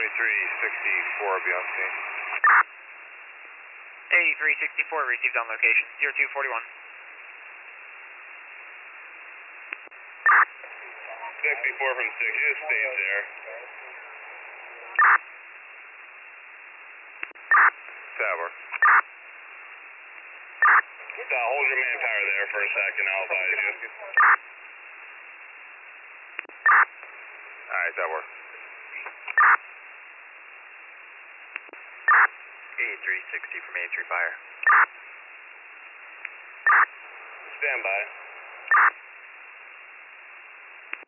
8364, be on scene. 8364 received on location, 0241. 64 from 6, just stays there. Tower. Hold your manpower there for a second, I'll advise you. Alright, that works. 8360 from 83 Fire. Stand by.